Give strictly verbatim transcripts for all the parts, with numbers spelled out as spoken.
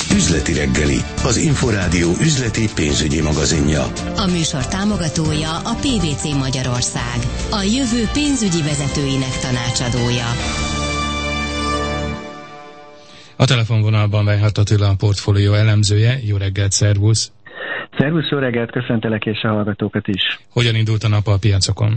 Üzleti reggeli, az Inforádió üzleti pénzügyi magazinja. A műsor támogatója a pé vé cé Magyarország, a jövő pénzügyi vezetőinek tanácsadója. A telefonvonalban Weihardt Attila, a portfólió elemzője. Jó reggelt, szervusz! Szervusz, jó reggelt, köszöntelek és a hallgatókat is. Hogyan indult a nap a piacokon?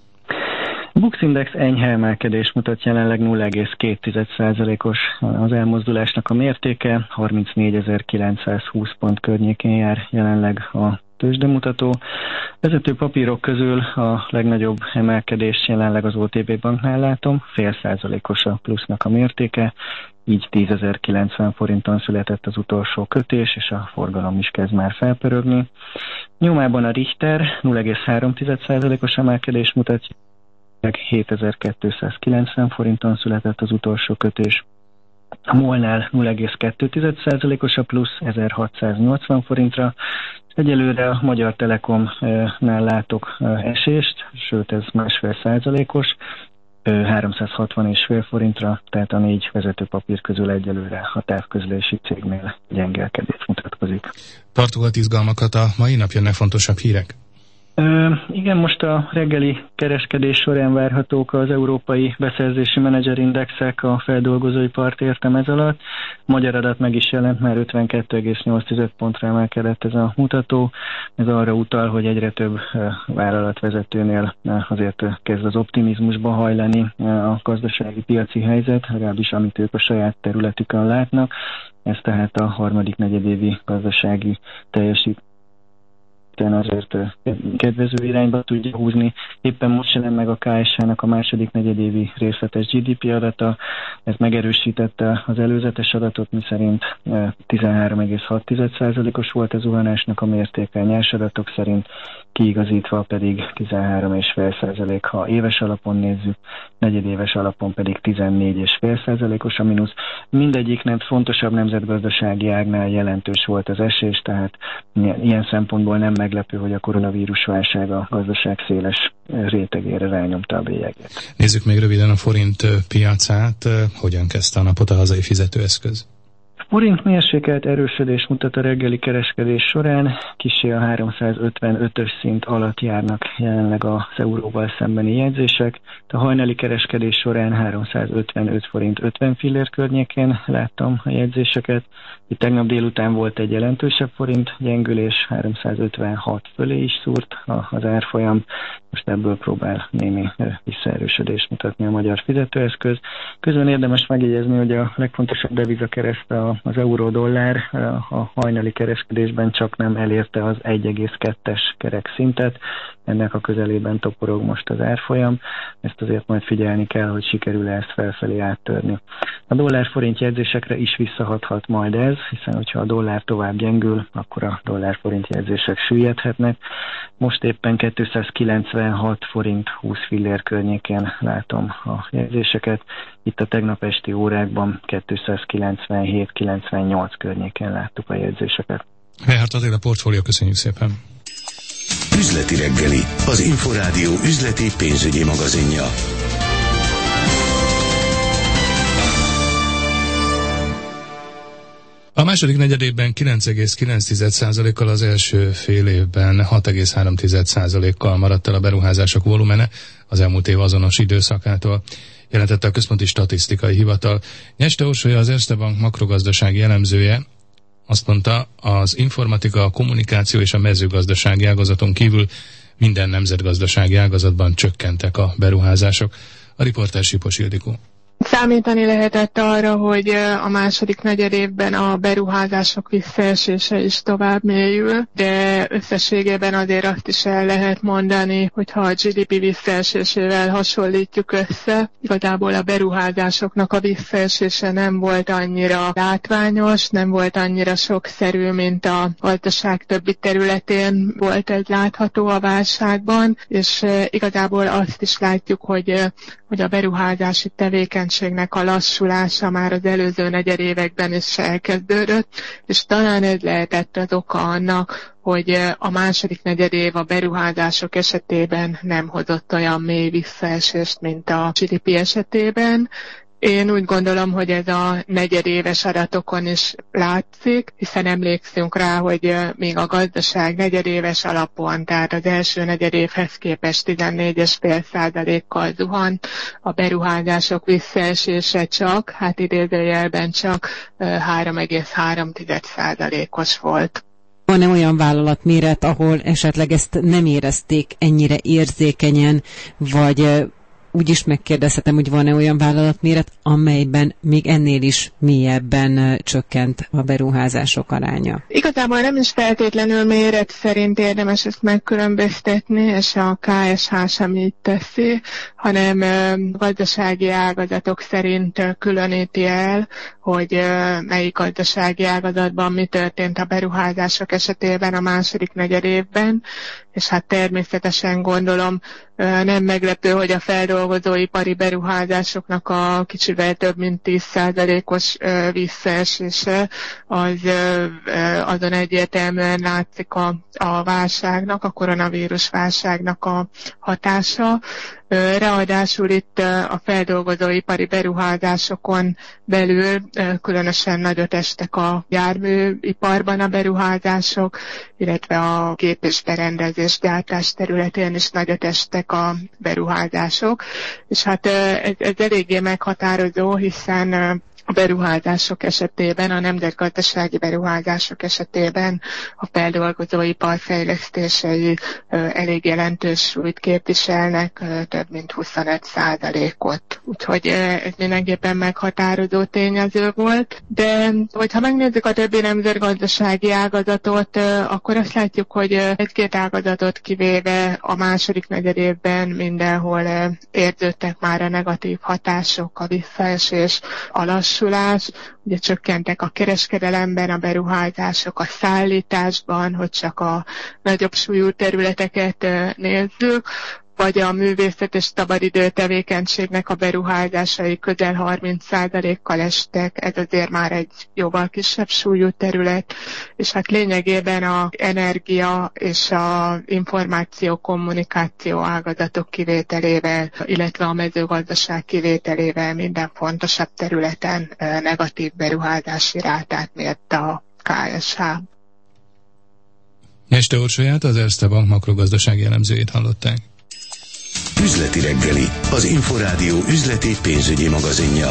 A Bux Index enyhe emelkedés mutat, jelenleg nulla egész két százalékos az elmozdulásnak a mértéke, harmincnégyezer-kilencszázhúsz pont környékén jár jelenleg a tőzsdemutató. Vezető papírok közül a legnagyobb emelkedést jelenleg az o té bé banknál látom, fél százalékos a plusznak a mértéke, így tízezer-kilencven forinton született az utolsó kötés, és a forgalom is kezd már felpörögni. Nyomában a Richter nulla egész három százalékos emelkedést mutat, hétezer-kétszázkilencven forinton született az utolsó kötés. A MOL-nál nulla egész kettő százalékos a plusz, ezerhatszáznyolcvan forintra. Egyelőre a Magyar Telekomnál látok esést, sőt ez másfél százalékos, háromszázhatvan egész öt forintra, tehát a négy vezetőpapír közül egyelőre a távközlési cégnél gyengelkedés mutatkozik. Tartogat izgalmakat a mai nap, jönnek fontosabb hírek? Ö, igen, most a reggeli kereskedés során várhatók az európai beszerzési menedzserindexek, a feldolgozóipart értem ez alatt. A magyar adat meg is jelent, már ötvenkettő egész nyolc pontra emelkedett ez a mutató. Ez arra utal, hogy egyre több vállalatvezetőnél azért kezd az optimizmusba hajlani a gazdasági piaci helyzet, legalábbis amit ők a saját területükön látnak. Ez tehát a harmadik negyedévi gazdasági teljesítmény azért kedvező irányba tudja húzni. Éppen most jelent meg a ká es há-nak a második negyedévi részletes gé dé pé adata. Ez megerősítette az előzetes adatot, miszerint tizenhárom egész hat százalékos volt a zuhanásnak a mértéke, nyers adatok szerint kiigazítva pedig tizenhárom egész öt százalék, ha éves alapon nézzük, negyedéves alapon pedig tizennégy egész öt százalékos a mínusz. Mindegyiknek fontosabb nemzetgazdasági ágnál jelentős volt az esés, tehát ilyen szempontból nem meglepő, hogy a koronavírus válság a gazdaság széles rétegére rányomta a bélyegét. Nézzük még röviden a forint piacát. Hogyan kezdte a napot a hazai fizetőeszköz? Forint mérsékelt erősödés mutat a reggeli kereskedés során, kissé a háromszázötvenötös szint alatt járnak jelenleg az euróval szembeni jegyzések. A hajnali kereskedés során háromszázötvenöt forint ötven fillér környékén láttam a jegyzéseket. Itt tegnap délután volt egy jelentősebb forint gyengülés, háromszázötvenhat fölé is szúrt az árfolyam. Most ebből próbál némi visszaerősödést mutatni a magyar fizetőeszköz. Közben érdemes megjegyezni, hogy a legfontosabb devizakereszt az euró-dollár a hajnali kereskedésben csak nem elérte az egy egész kettes kerek szintet. Ennek a közelében toporog most az árfolyam. Ezt azért majd figyelni kell, hogy sikerül ezt felfelé áttörni. A dollár-forint jegyzésekre is visszahathat majd ez, hiszen hogyha a dollár tovább gyengül, akkor a dollár-forint jegyzések süllyedhetnek. Most éppen kétszázkilencvenhat forint húsz fillér környékén látom a jegyzéseket. Itt a tegnap esti órákban kétszázkilencvenhét kilencvennyolc környékén láttuk a jegyzéseket. Weihardt Attila, portfólió, köszönjük szépen! Üzleti reggeli, az Inforádió üzleti pénzügyi magazinja. A második negyedévben kilenc egész kilenc százalékkal, az első fél évben hat egész három százalékkal maradt el a beruházások volumene az elmúlt év azonos időszakától, jelentette a Központi Statisztikai Hivatal. Nyeste Orsolya, az Erste Bank makrogazdasági elemzője azt mondta, az informatika, a kommunikáció és a mezőgazdasági ágazaton kívül minden nemzetgazdasági ágazatban csökkentek a beruházások. A riporter Sipos Ildikó. Számítani lehetett arra, hogy a második negyedévben a beruházások visszaesése is tovább mélyül, de összességében azért azt is el lehet mondani, hogy ha a gé dé pé visszaesésével hasonlítjuk össze, igazából a beruházásoknak a visszaesése nem volt annyira látványos, nem volt annyira sokszerű, mint a gazdaság többi területén volt ez látható a válságban, és igazából azt is látjuk, hogy, hogy a beruházási tevékenységnek a lassulása már az előző negyedévekben is elkezdődött, és talán ez lehetett az oka annak, hogy a második negyedév a beruházások esetében nem hozott olyan mély visszaesést, mint a gé dé pé esetében, Én úgy gondolom, hogy ez a negyedéves adatokon is látszik, hiszen emlékszünk rá, hogy még a gazdaság negyedéves alapon, tehát az első negyedévhez képest tizennégy egész öt százalékkal zuhan, a beruházások visszaesése csak, hát idézőjelben csak három egész három százalékos volt. Van-e olyan vállalatméret, ahol esetleg ezt nem érezték ennyire érzékenyen, vagy úgy is megkérdezhetem, hogy van-e olyan vállalatméret, amelyben még ennél is mélyebben csökkent a beruházások aránya? Igazából nem is feltétlenül méret szerint érdemes ezt megkülönböztetni, és a ká es há sem így teszi, hanem gazdasági ágazatok szerint különíti el, hogy melyik gazdasági ágazatban mi történt a beruházások esetében a második negyedévben, és hát természetesen gondolom nem meglepő, hogy a feldolgozóipari beruházásoknak a kicsivel több mint tíz százalékos visszaesése az azon egyértelműen látszik a, a válságnak, a koronavírus válságnak a hatása. Ráadásul itt a feldolgozóipari beruházásokon belül különösen nagyot estek a járműiparban a beruházások, illetve a gép- és berendezés gyártás területén is nagyot estek a beruházások, és hát ez, ez eléggé meghatározó, hiszen a beruházások esetében, a nemzetgazdasági beruházások esetében a feldolgozóipar fejlesztései elég jelentős súlyt képviselnek, több mint huszonöt százalékot. Úgyhogy ez mindenképpen meghatározó tényező volt. De hogyha megnézzük a többi nemzetgazdasági ágazatot, akkor azt látjuk, hogy egy-két ágazatot kivéve a második negyedévben mindenhol érződtek már a negatív hatások, a visszaesés, a lassulás, ugye csökkentek a kereskedelemben a beruházások, a szállításban, hogy csak a nagyobb súlyú területeket nézzük, vagy a művészet és szabadidő tevékenységnek a beruházásai közel harminc százalékkal estek, ez azért már egy jóval kisebb súlyú terület, és hát lényegében az energia és az információ-kommunikáció ágazatok kivételével, illetve a mezőgazdaság kivételével minden fontosabb területen negatív beruházási rátát mért a ká es há. Este Orsolyát, az Erste Bank makrogazdasági elemzőjét hallották. Üzleti reggeli, az Inforádió üzleti pénzügyi magazinja.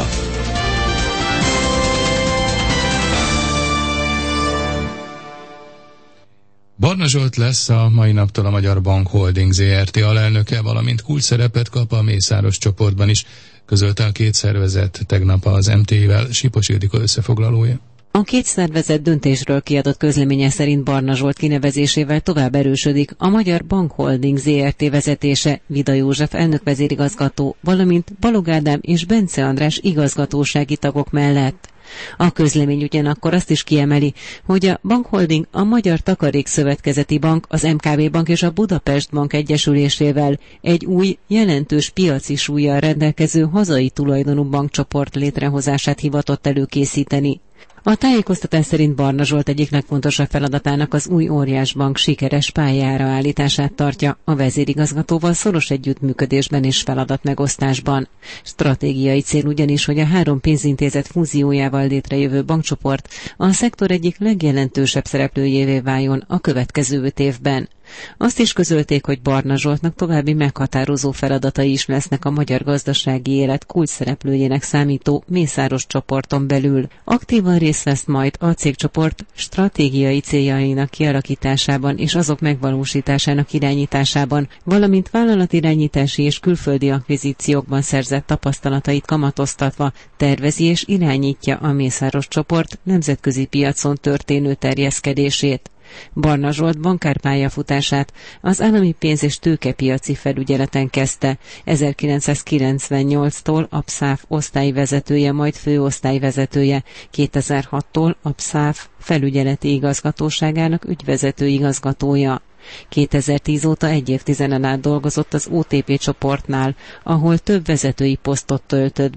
Barna Zsolt lesz a mai naptól a Magyar Bank Holding zé er té alelnöke, valamint kulcsszerepet kap a Mészáros csoportban is, közölte a két szervezet tegnap az em té i-vel. Sipos Ildikó összefoglalója. A két szervezet döntésről kiadott közleménye szerint Barna Zsolt kinevezésével tovább erősödik a Magyar Bank Holding zé er té vezetése, Vida József elnök-vezérigazgató, valamint Balog Ádám és Bence András igazgatósági tagok mellett. A közlemény ugyanakkor azt is kiemeli, hogy a Bankholding a Magyar Takarékszövetkezeti Bank, az em ká bé Bank és a Budapest Bank egyesülésével egy új, jelentős piaci súllyal rendelkező hazai tulajdonú bankcsoport létrehozását hivatott előkészíteni. A tájékoztatás szerint Barna Zsolt egyik legfontosabb feladatának az új óriásbank sikeres pályára állítását tartja, a vezérigazgatóval szoros együttműködésben és feladatmegosztásban. Stratégiai cél ugyanis, hogy a három pénzintézet fúziójával létrejövő bankcsoport a szektor egyik legjelentősebb szereplőjévé váljon a következő öt évben. Azt is közölték, hogy Barna Zsoltnak további meghatározó feladatai is lesznek a magyar gazdasági élet kulcsszereplőjének számító Mészáros csoporton belül. Aktívan részt vesz majd a cégcsoport stratégiai céljainak kialakításában és azok megvalósításának irányításában, valamint vállalatirányítási és külföldi akvizíciókban szerzett tapasztalatait kamatoztatva tervezi és irányítja a Mészáros csoport nemzetközi piacon történő terjeszkedését. Barna Zsolt bankárpályafutását az állami pénz- és tőkepiaci felügyeleten kezdte. ezerkilencszázkilencvennyolctól a pszáf osztályvezetője, majd főosztályvezetője, kétezer-hattól a pszáf felügyeleti igazgatóságának ügyvezető igazgatója. kétezer-tíz óta egy évtizeden át dolgozott az o té pé csoportnál, ahol több vezetői posztot töltött be.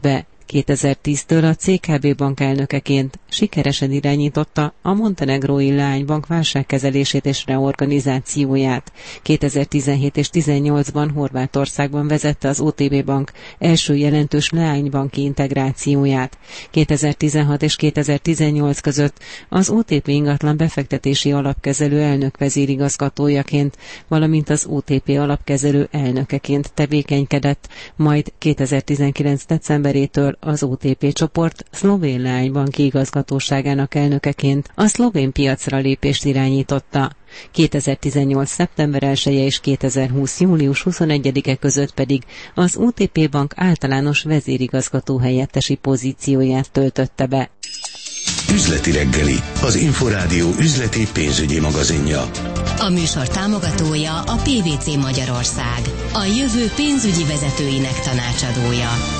kétezer-tíztől a cé ká bé bank elnökeként sikeresen irányította a montenegrói leánybank válságkezelését és reorganizációját. kétezer-tizenhét és tizennyolcban Horvátországban vezette az o té bé bank első jelentős leánybanki integrációját. kétezer-tizenhat és kétezer-tizennyolc között az o té pé ingatlan befektetési alapkezelő elnök vezérigazgatójaként, valamint az o té pé alapkezelő elnökeként tevékenykedett, majd kétezer-tizenkilenc decemberétől az o té pé csoport szlovén leánybanki igazgatóságának elnökeként a szlovén piacra lépést irányította. kétezer-tizennyolc szeptember elseje és kétezer-húsz július huszonegyedike között pedig az o té pé bank általános vezérigazgató helyettesi pozícióját töltötte be. Üzleti reggeli, az Inforádió üzleti pénzügyi magazinja. A műsor támogatója a pé vé cé Magyarország, a jövő pénzügyi vezetőinek tanácsadója.